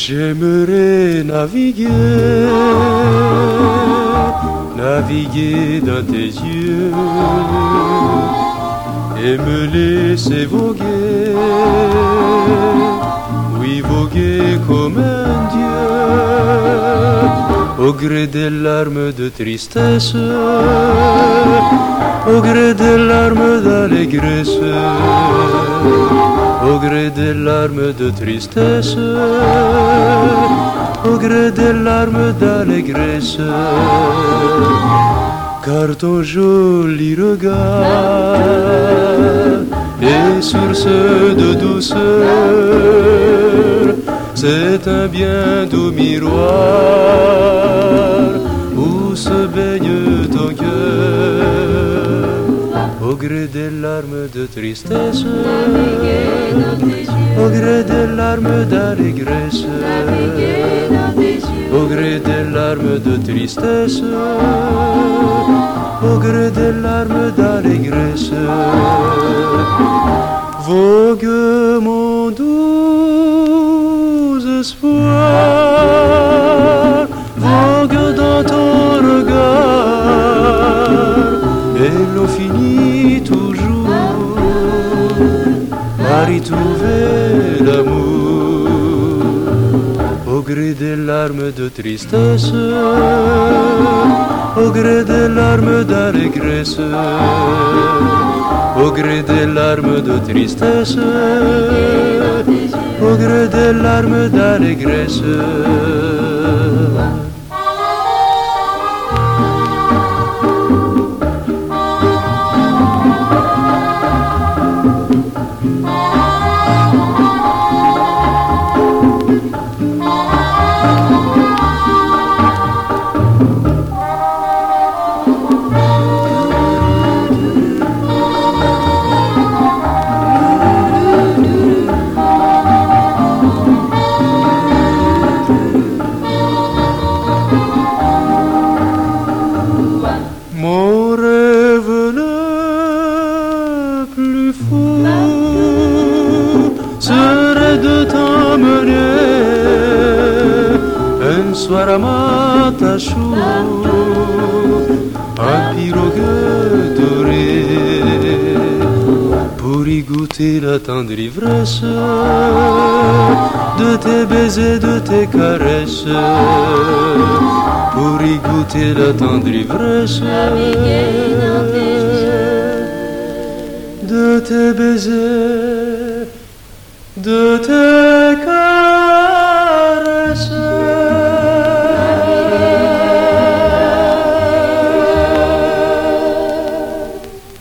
J'aimerais naviguer dans tes yeux et me laisser voguer, oui voguer comme un dieu, au gré des larmes de tristesse, au gré des larmes d'allégresse, au gré des larmes de tristesse, au gré des larmes d'allégresse, car ton joli regard est source de douceur, c'est un bien doux miroir où se baigne ton cœur, au gré des larmes de tristesse, au gré des larmes d'allégresse, au gré des larmes de tristesse, au gré des larmes d'allégresse, vogue mon doux espoir, vogue dans ton regard, et l'eau finit toujours par y trouver l'amour, au gré des larmes de tristesse, au gré des larmes d'allégresse, au gré des larmes de tristesse, au gré des larmes d'allégresse. Mon rêve le plus fou serait de t'emmener un soir à Matachou, un pirogue doré, pour y goûter la tendre ivresse de tes baisers, de tes caresses, pour y goûter la tendre ivresse de tes baisers, de tes caresses.